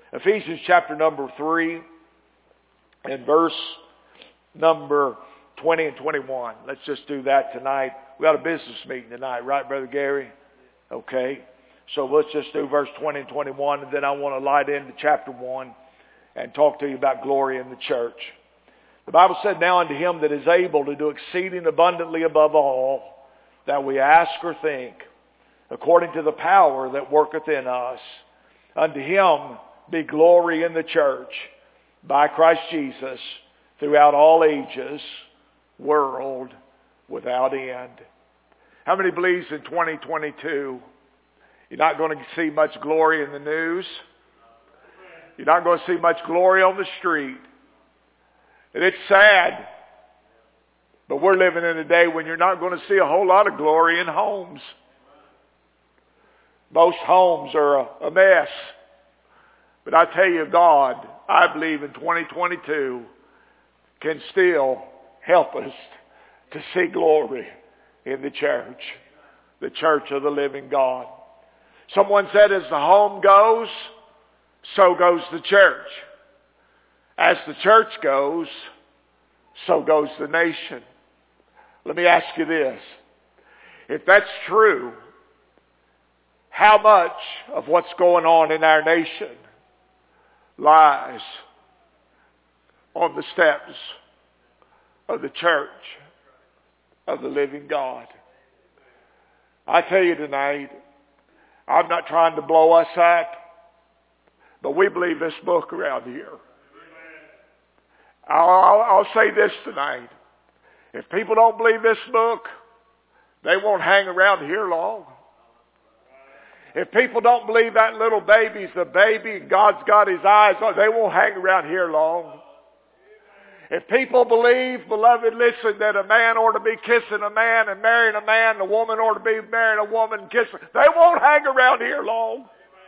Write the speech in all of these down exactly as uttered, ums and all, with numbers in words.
Ephesians chapter number three and verse number twenty and twenty-one. Let's just do that tonight. We got a business meeting tonight, right, Brother Gary? Okay. So let's just do verse twenty and twenty-one, and then I want to light into chapter one and talk to you about glory in the church. The Bible said, now unto him that is able to do exceeding abundantly above all that we ask or think, according to the power that worketh in us, unto him be glory in the church by Christ Jesus throughout all ages, world without end. How many believes in twenty twenty-two you're not going to see much glory in the news? You're not going to see much glory on the street. And it's sad. But we're living in a day when you're not going to see a whole lot of glory in homes. Most homes are a, a mess. But I tell you, God, I believe in twenty twenty-two can still help us to see glory in the church. The church of the living God. Someone said, as the home goes, so goes the church. As the church goes, so goes the nation. Let me ask you this. If that's true, how much of what's going on in our nation lies on the steps of the church of the living God? I tell you tonight, I'm not trying to blow us up, but we believe this book around here. I'll, I'll, I'll say this tonight. If people don't believe this book, they won't hang around here long. If people don't believe that little baby's the baby and God's got his eyes on, they won't hang around here long. If people believe, beloved, listen, that a man ought to be kissing a man and marrying a man, and a woman ought to be marrying a woman and kissing, they won't hang around here long.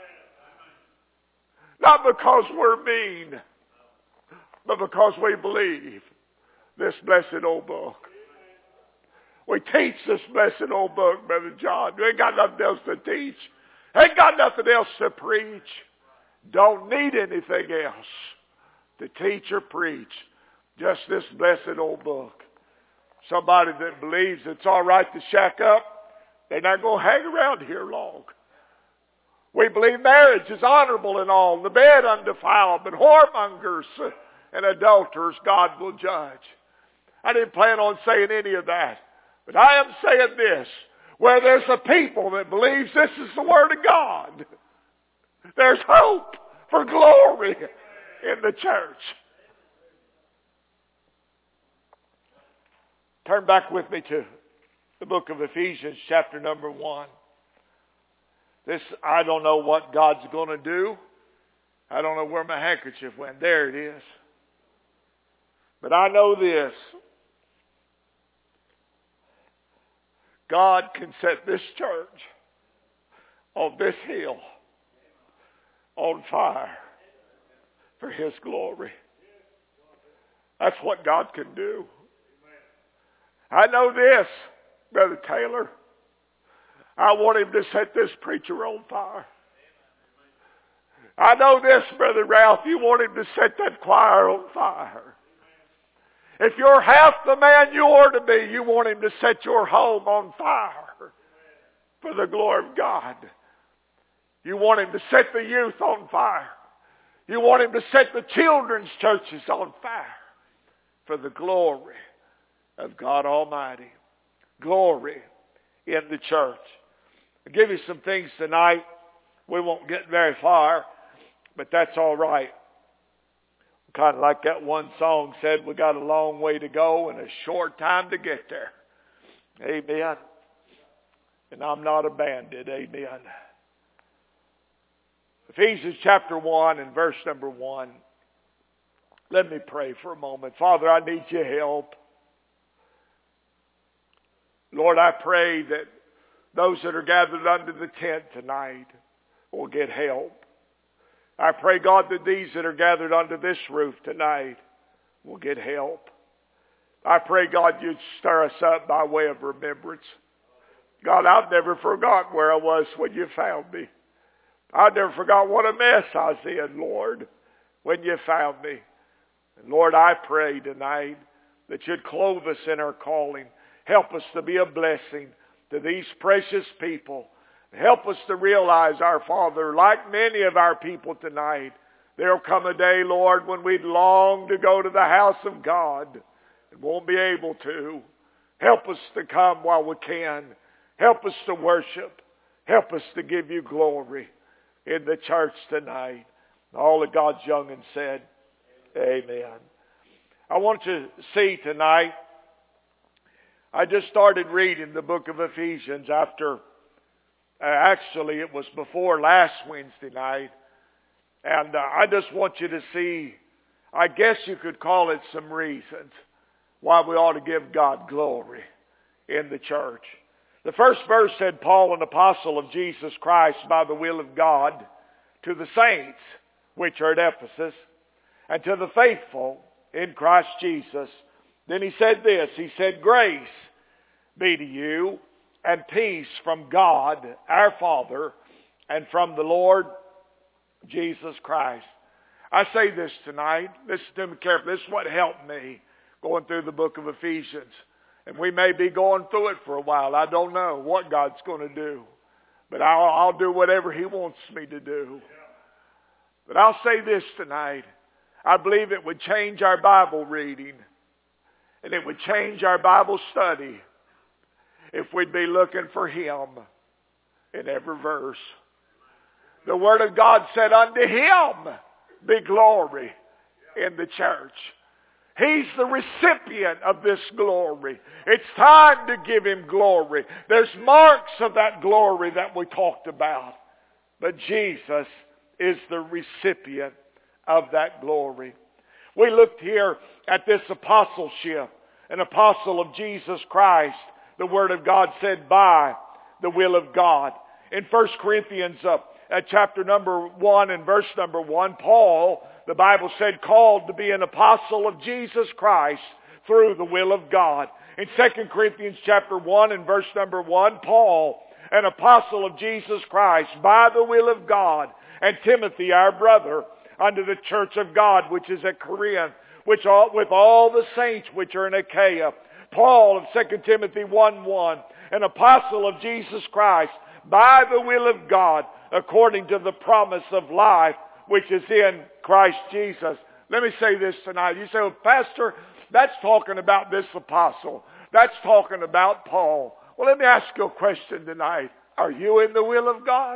Not because we're mean, but because we believe this blessed old book. We teach this blessed old book, Brother John. We ain't got nothing else to teach. Ain't got nothing else to preach. Don't need anything else to teach or preach. Just this blessed old book. Somebody that believes it's all right to shack up, they're not going to hang around here long. We believe marriage is honorable and all, the bed undefiled, but whoremongers and adulterers God will judge. I didn't plan on saying any of that, but I am saying this. Where there's a people that believes this is the Word of God, there's hope for glory in the church. Turn back with me to the book of Ephesians, chapter number one. This, I don't know what God's going to do. I don't know where my handkerchief went. There it is. But I know this. God can set this church on this hill on fire for His glory. That's what God can do. I know this, Brother Taylor. I want Him to set this preacher on fire. I know this, Brother Ralph. You want Him to set that choir on fire. If you're half the man you ought to be, you want Him to set your home on fire for the glory of God. You want Him to set the youth on fire. You want Him to set the children's churches on fire for the glory of God Almighty. Glory in the church. I'll give you some things tonight. We won't get very far, but that's all right. Kind of like that one song said, we got a long way to go and a short time to get there. Amen. And I'm not abandoned. Amen. Ephesians chapter one and verse number one. Let me pray for a moment. Father, I need your help. Lord, I pray that those that are gathered under the tent tonight will get help. I pray, God, that these that are gathered under this roof tonight will get help. I pray, God, you'd stir us up by way of remembrance. God, I've never forgotten where I was when you found me. I never forgot what a mess I was in, Lord, when you found me. And Lord, I pray tonight that you'd clothe us in our calling. Help us to be a blessing to these precious people. Help us to realize, our Father, like many of our people tonight, there'll come a day, Lord, when we'd long to go to the house of God and won't be able to. Help us to come while we can. Help us to worship. Help us to give you glory in the church tonight. All of God's young and said, amen. I want you to see tonight, I just started reading the book of Ephesians after, uh, actually it was before last Wednesday night. And uh, I just want you to see, I guess you could call it some reasons why we ought to give God glory in the church. The first verse said, Paul, an apostle of Jesus Christ by the will of God, to the saints which are at Ephesus, and to the faithful in Christ Jesus. Then he said this, he said, grace be to you and peace from God our Father and from the Lord Jesus Christ. I say this tonight, listen to me carefully, this is what helped me going through the book of Ephesians. And we may be going through it for a while. I don't know what God's going to do. But I'll, I'll do whatever he wants me to do. But I'll say this tonight. I believe it would change our Bible reading. And it would change our Bible study if we'd be looking for him in every verse. The Word of God said, unto him be glory in the church. He's the recipient of this glory. It's time to give him glory. There's marks of that glory that we talked about. But Jesus is the recipient of that glory. We looked here at this apostleship, an apostle of Jesus Christ. The Word of God said, by the will of God. In First Corinthians uh, uh, chapter number one and verse number one, Paul, the Bible said, called to be an apostle of Jesus Christ through the will of God. In Second Corinthians chapter one and verse number one, Paul, an apostle of Jesus Christ by the will of God, and Timothy, our brother, unto the church of God, which is at Corinth, which all, with all the saints which are in Achaia. Paul of Second Timothy one one, an apostle of Jesus Christ by the will of God, according to the promise of life which is in Christ Jesus. Let me say this tonight. You say, well, Pastor, that's talking about this apostle. That's talking about Paul. Well, let me ask you a question tonight. Are you in the will of God?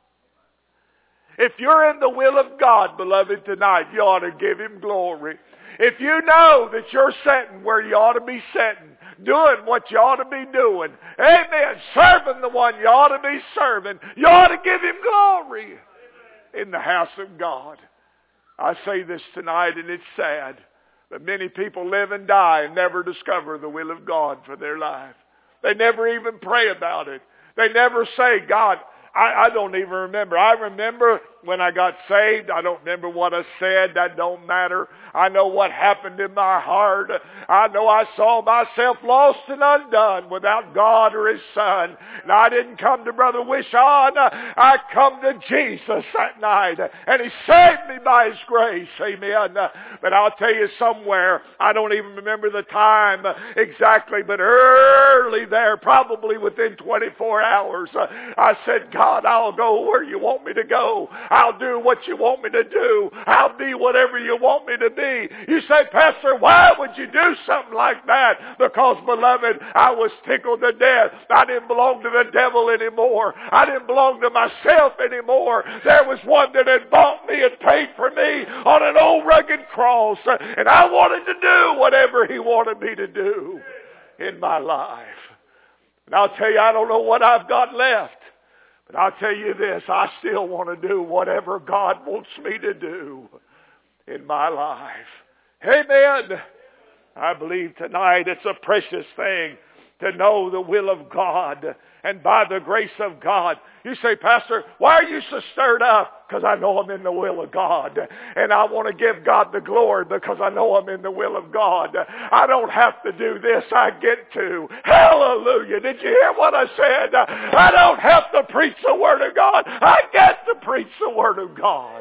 If you're in the will of God, beloved, tonight, you ought to give him glory. If you know that you're sitting where you ought to be sitting, doing what you ought to be doing, amen, serving the one you ought to be serving, you ought to give him glory in the house of God. I say this tonight, and it's sad, but many people live and die and never discover the will of God for their life. They never even pray about it. They never say, God, I, I don't even remember. I remember when I got saved. I don't remember what I said. That don't matter. I know what happened in my heart. I know I saw myself lost and undone without God or his Son. And I didn't come to Brother Wishon. I come to Jesus that night. And he saved me by his grace. Amen. But I'll tell you somewhere, I don't even remember the time exactly, but early there, probably within twenty-four hours, I said, God, I'll go where you want me to go. I'll do what you want me to do. I'll be whatever you want me to be. You say, Pastor, why would you do something like that? Because, beloved, I was tickled to death. I didn't belong to the devil anymore. I didn't belong to myself anymore. There was one that had bought me and paid for me on an old rugged cross. And I wanted to do whatever he wanted me to do in my life. And I'll tell you, I don't know what I've got left. But I'll tell you this, I still want to do whatever God wants me to do in my life. Amen. I believe tonight it's a precious thing to know the will of God. And by the grace of God. You say, Pastor, why are you so stirred up? Because I know I'm in the will of God. And I want to give God the glory because I know I'm in the will of God. I don't have to do this. I get to. Hallelujah. Did you hear what I said? I don't have to preach the Word of God. I get to preach the Word of God.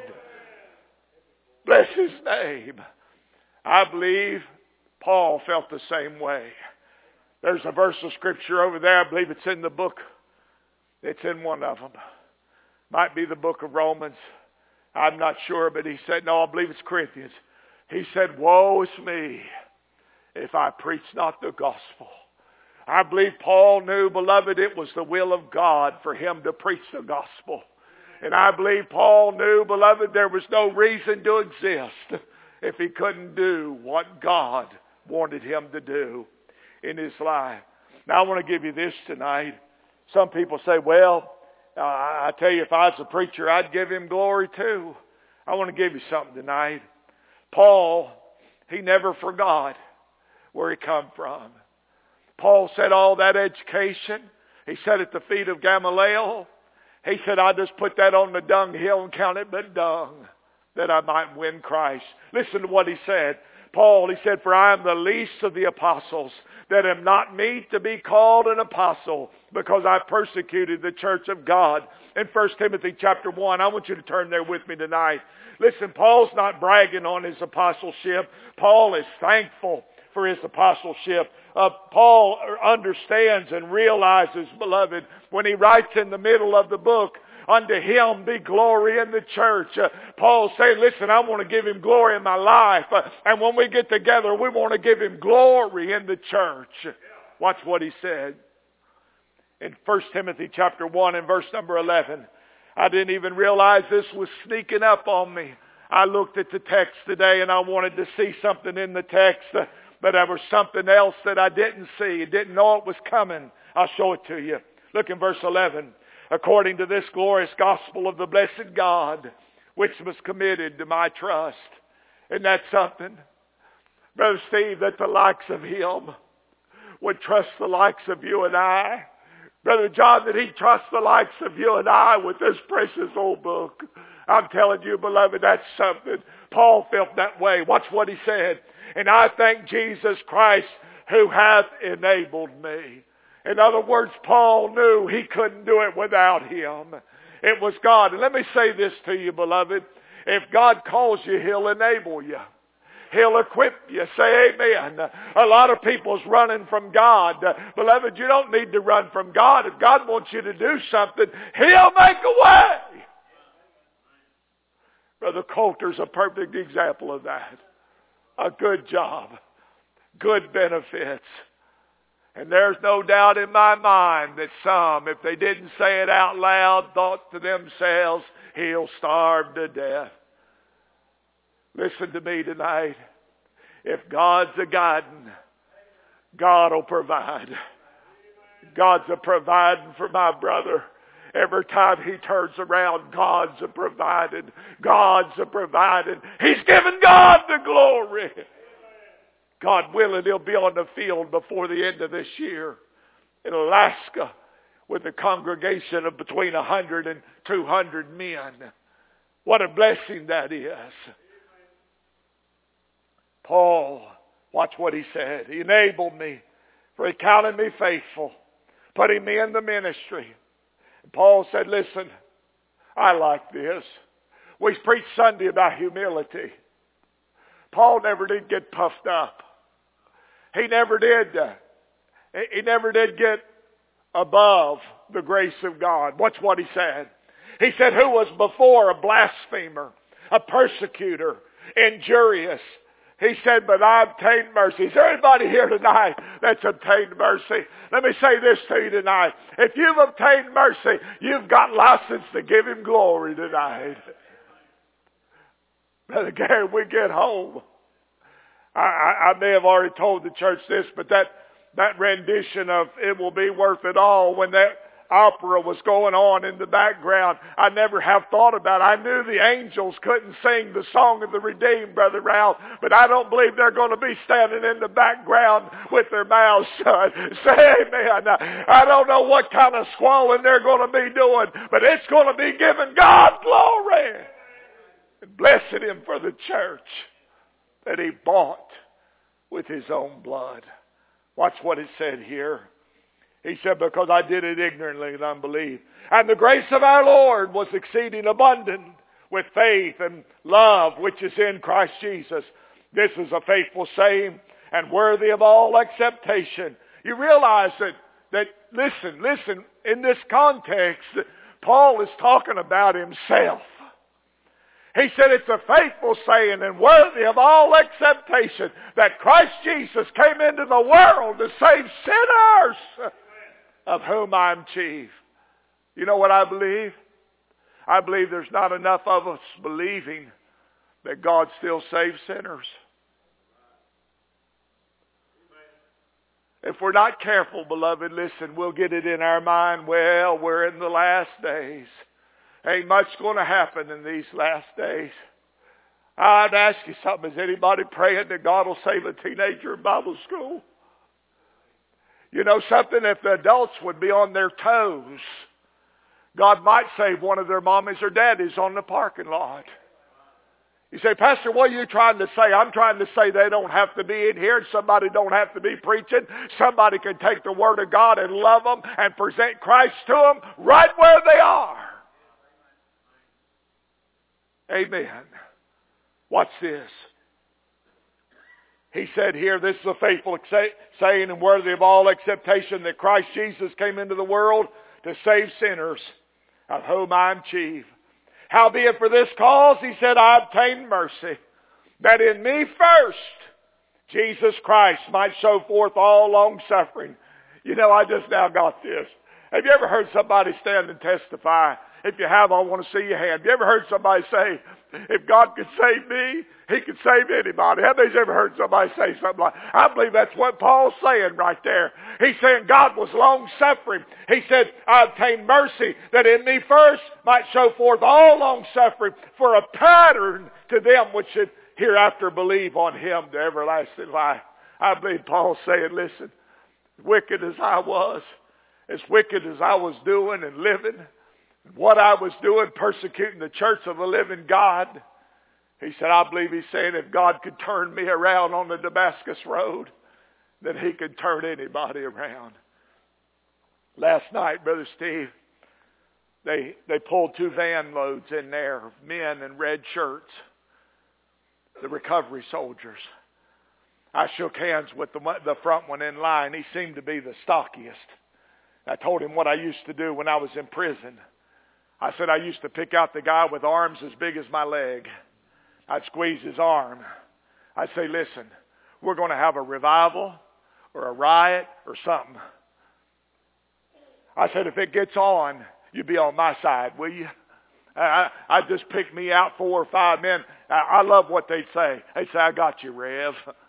Bless His name. I believe Paul felt the same way. There's a verse of Scripture over there. I believe it's in the book. It's in one of them. Might be the book of Romans. I'm not sure, but he said, no, I believe it's Corinthians. He said, woe is me if I preach not the gospel. I believe Paul knew, beloved, it was the will of God for him to preach the gospel. And I believe Paul knew, beloved, there was no reason to exist if he couldn't do what God wanted him to do in his life. Now I want to give you this tonight. Some people say, well, uh, I tell you, if I was a preacher, I'd give him glory too. I want to give you something tonight. Paul, he never forgot where he come from. Paul said all that education, he said at the feet of Gamaliel, he said, I just put that on the dunghill and count it but dung, that I might win Christ. Listen to what he said. Paul, he said, for I am the least of the apostles, that am not meet to be called an apostle, because I persecuted the church of God. In First Timothy chapter one, I want you to turn there with me tonight. Listen, Paul's not bragging on his apostleship. Paul is thankful for his apostleship. Uh, Paul understands and realizes, beloved, when he writes in the middle of the book, unto him be glory in the church. Uh, Paul's saying, listen, I want to give him glory in my life. Uh, and when we get together, we want to give him glory in the church. Watch what he said. In First Timothy chapter one and verse number eleven. I didn't even realize this was sneaking up on me. I looked at the text today and I wanted to see something in the text. Uh, but there was something else that I didn't see. Didn't know it was coming. I'll show it to you. Look in verse eleven. According to this glorious gospel of the blessed God, which was committed to my trust. Isn't that something? Brother Steve, that the likes of him would trust the likes of you and I. Brother John, that he trusts the likes of you and I with this precious old book. I'm telling you, beloved, that's something. Paul felt that way. Watch what he said. And I thank Jesus Christ who hath enabled me. In other words, Paul knew he couldn't do it without him. It was God. And let me say this to you, beloved. If God calls you, He'll enable you. He'll equip you. Say amen. A lot of people's running from God. Beloved, you don't need to run from God. If God wants you to do something, He'll make a way. Brother Coulter's a perfect example of that. A good job. Good benefits. And there's no doubt in my mind that some, if they didn't say it out loud, thought to themselves, he'll starve to death. Listen to me tonight. If God's a guiding, God will provide. God's a providing for my brother. Every time he turns around, God's a providing. God's a providing. He's giving God the glory. God willing, he'll be on the field before the end of this year in Alaska with a congregation of between one hundred and two hundred men. What a blessing that is. Paul, watch what he said. He enabled me, for he counted me faithful, putting me in the ministry. And Paul said, listen, I like this. We preached Sunday about humility. Paul never did get puffed up. He never did. Uh, he never did get above the grace of God. Watch what he said. He said, who was before a blasphemer, a persecutor, injurious. He said, but I obtained mercy. Is there anybody here tonight that's obtained mercy? Let me say this to you tonight. If you've obtained mercy, you've got license to give him glory tonight. Brother Gary, we get home. I, I, I may have already told the church this, but that, that rendition of It Will Be Worth It All, when that, opera was going on in the background. I never have thought about it. I knew the angels couldn't sing the song of the redeemed, Brother Ralph, but I don't believe they're going to be standing in the background with their mouths shut. Say amen. I don't know what kind of squalling they're going to be doing, but it's going to be giving God glory and blessing Him for the church that He bought with His own blood. Watch what it said here. He said, because I did it ignorantly in unbelief. And the grace of our Lord was exceeding abundant with faith and love which is in Christ Jesus. This is a faithful saying and worthy of all acceptation. You realize that, that listen, listen, in this context, Paul is talking about himself. He said it's a faithful saying and worthy of all acceptation that Christ Jesus came into the world to save sinners, of whom I'm chief. You know what I believe? I believe there's not enough of us believing that God still saves sinners. If we're not careful, beloved, listen, we'll get it in our mind, well, we're in the last days. Ain't much going to happen in these last days. I'd ask you something. Is anybody praying that God will save a teenager in Bible school? You know something? If the adults would be on their toes, God might save one of their mommies or daddies on the parking lot. You say, Pastor, what are you trying to say? I'm trying to say they don't have to be in here and somebody don't have to be preaching. Somebody can take the Word of God and love them and present Christ to them right where they are. Amen. Watch this. He said here, this is a faithful saying and worthy of all acceptation that Christ Jesus came into the world to save sinners, of whom I am chief. Howbeit for this cause, he said, I obtained mercy, that in me first Jesus Christ might show forth all long suffering. You know, I just now got this. Have you ever heard somebody stand and testify? If you have, I want to see your hand. Have you ever heard somebody say, if God could save me, He could save anybody? Have you ever heard somebody say something like that? I believe that's what Paul's saying right there. He's saying God was long-suffering. He said, I obtained mercy that in me first might show forth all long-suffering for a pattern to them which should hereafter believe on Him to everlasting life. I believe Paul's saying, listen, wicked as I was, as wicked as I was doing and living, what I was doing, persecuting the church of the living God, he said, I believe he's saying if God could turn me around on the Damascus road, then He could turn anybody around. Last night, Brother Steve, they they pulled two van loads in there of men in red shirts, the recovery soldiers. I shook hands with the, the front one in line. He seemed to be the stockiest. I told him what I used to do when I was in prison. I said I used to pick out the guy with arms as big as my leg. I'd squeeze his arm. I'd say, listen, we're going to have a revival or a riot or something. I said, if it gets on, you be on my side, will you? I, I just pick me out four or five men. I, I love what they'd say. They'd say, I got you, Rev.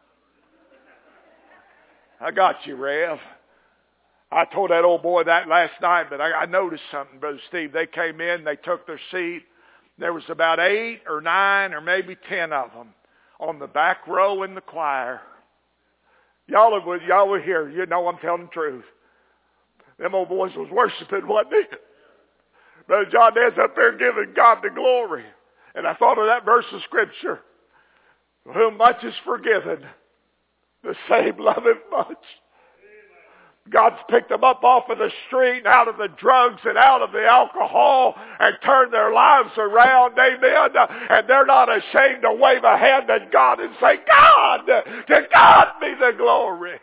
I got you, Rev. I told that old boy that last night, but I, I noticed something, Brother Steve. They came in, they took their seat. There was about eight or nine or maybe ten of them on the back row in the choir. Y'all were, y'all were here. You know I'm telling the truth. Them old boys was worshiping, wasn't they? Brother John Dan's up there giving God the glory. And I thought of that verse of Scripture. For whom much is forgiven, the same loveth much. God's picked them up off of the street and out of the drugs and out of the alcohol and turned their lives around, amen. And they're not ashamed to wave a hand at God and say, God, to God be the glory.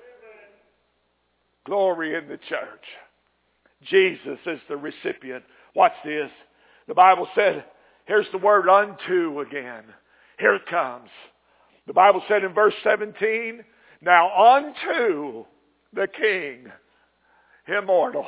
Glory in the church. Jesus is the recipient. Watch this. The Bible said, here's the word unto again. Here it comes. The Bible said in verse seventeen, now unto the King, immortal,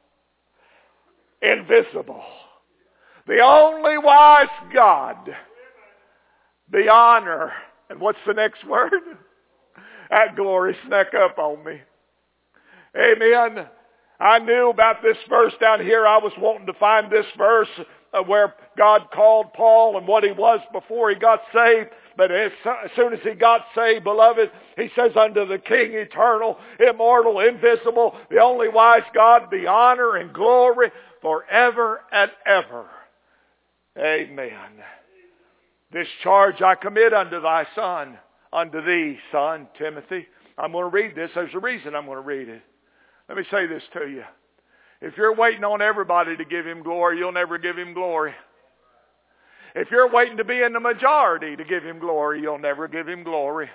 invisible, the only wise God, the honor, and what's the next word? That glory snuck up on me. Amen. I knew about this verse down here. I was wanting to find this verse uh, where God called Paul and what he was before he got saved. But as soon as he got saved, beloved, he says, unto the King eternal, immortal, invisible, the only wise God, be honor and glory forever and ever. Amen. This charge I commit unto thy son, unto thee, son, Timothy. I'm going to read this. There's a reason I'm going to read it. Let me say this to you. If you're waiting on everybody to give him glory, you'll never give him glory. If you're waiting to be in the majority to give him glory, you'll never give him glory.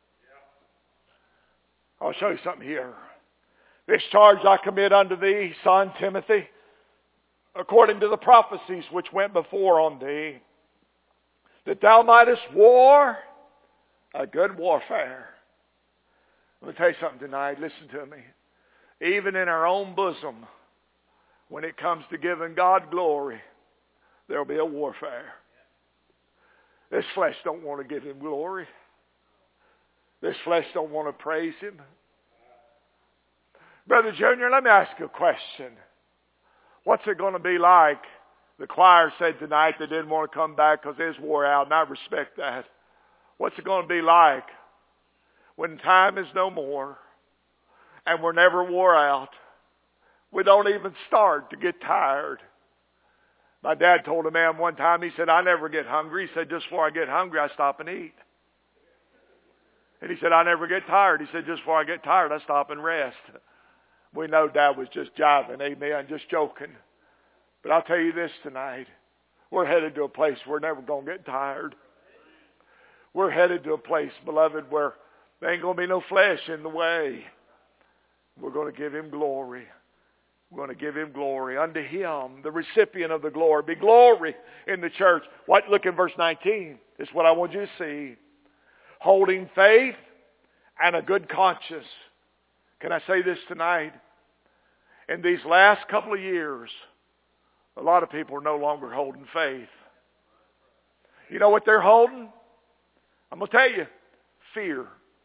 I'll show you something here. This charge I commit unto thee, son Timothy, according to the prophecies which went before on thee, that thou mightest war a good warfare. Let me tell you something tonight. Listen to me. Even in our own bosom, when it comes to giving God glory, there'll be a warfare. This flesh don't want to give him glory. This flesh don't want to praise him. Brother Junior, let me ask you a question. What's it going to be like? The choir said tonight they didn't want to come back because theirs wore out, and I respect that. What's it going to be like when time is no more and we're never wore out? We don't even start to get tired. My dad told a man one time, he said, I never get hungry. He said, just before I get hungry, I stop and eat. And he said, I never get tired. He said, just before I get tired, I stop and rest. We know Dad was just jiving, amen, just joking. But I'll tell you this tonight. We're headed to a place we're never going to get tired. We're headed to a place, beloved, where there ain't going to be no flesh in the way. We're going to give him glory. We're going to give him glory. Unto him, the recipient of the glory, be glory in the church. What? Look in verse nineteen. This is what I want you to see. Holding faith and a good conscience. Can I say this tonight? In these last couple of years, a lot of people are no longer holding faith. You know what they're holding? I'm going to tell you. Fear.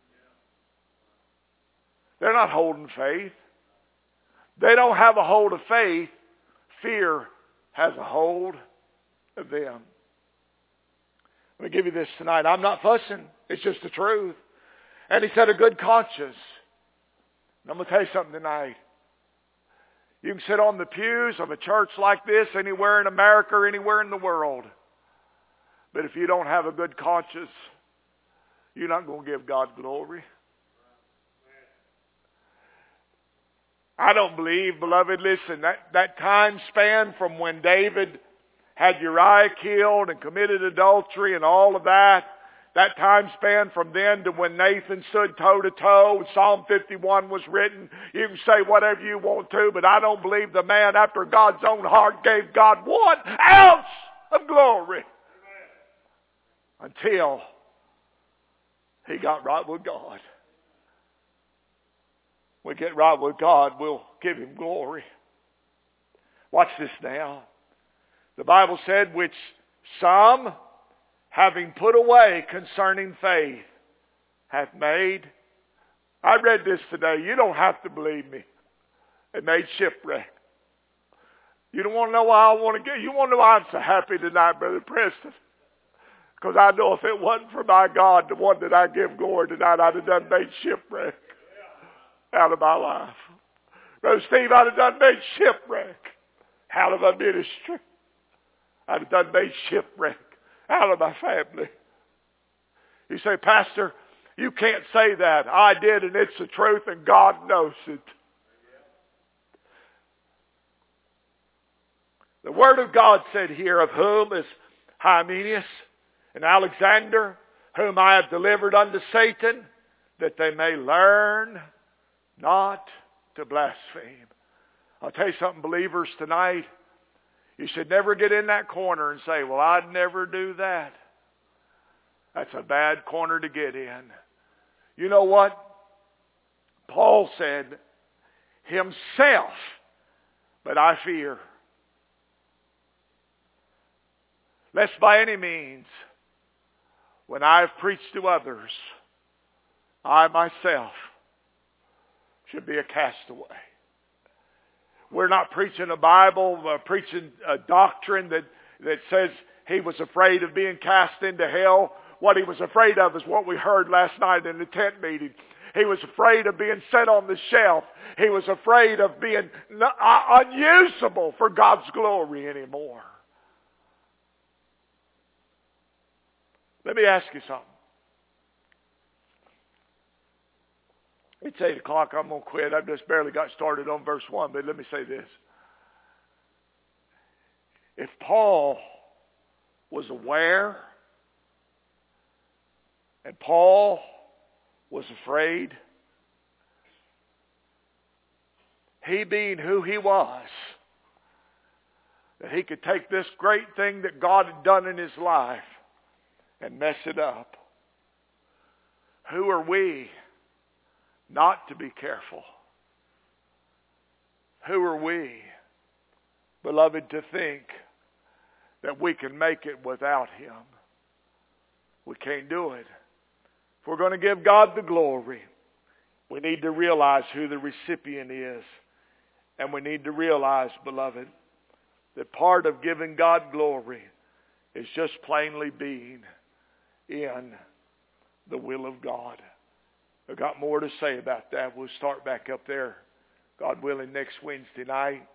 They're not holding faith. They don't have a hold of faith. Fear has a hold of them. Let me give you this tonight. I'm not fussing. It's just the truth. And he said a good conscience. And I'm going to tell you something tonight. You can sit on the pews of a church like this anywhere in America or anywhere in the world. But if you don't have a good conscience, you're not going to give God glory. I don't believe, beloved, listen, that, that time span from when David had Uriah killed and committed adultery and all of that, that time span from then to when Nathan stood toe-to-toe and Psalm fifty-one was written, you can say whatever you want to, but I don't believe the man after God's own heart gave God one ounce of glory. Amen. Until he got right with God. We get right with God, we'll give him glory. Watch this now. The Bible said, which some, having put away concerning faith, hath made. I read this today. You don't have to believe me. It made shipwreck. You don't want to know why I want to get. You want to know why I'm so happy tonight, Brother Preston? Because I know if it wasn't for my God, the one that I give glory tonight, I'd have done made shipwreck out of my life. Brother Steve, I'd have done made shipwreck out of my ministry. I'd have done made shipwreck out of my family. You say, Pastor, you can't say that. I did, and it's the truth, and God knows it. The Word of God said here, of whom is Hymenaeus and Alexander, whom I have delivered unto Satan, that they may learn not to blaspheme. I'll tell you something, believers, tonight. You should never get in that corner and say, well, I'd never do that. That's a bad corner to get in. You know what? Paul said, himself, but I fear. Lest by any means, when I have preached to others, I myself should be a castaway. We're not preaching a Bible, we're preaching a doctrine that, that says he was afraid of being cast into hell. What he was afraid of is what we heard last night in the tent meeting. He was afraid of being set on the shelf. He was afraid of being unusable for God's glory anymore. Let me ask you something. It's eight o'clock. I'm going to quit. I've just barely got started on verse one. But let me say this. If Paul was aware and Paul was afraid, he being who he was, that he could take this great thing that God had done in his life and mess it up. Who are we not to be careful? Who are we, beloved, to think that we can make it without him? We can't do it. If we're going to give God the glory, we need to realize who the recipient is. And we need to realize, beloved, that part of giving God glory is just plainly being in the will of God. I've got more to say about that. We'll start back up there, God willing, next Wednesday night.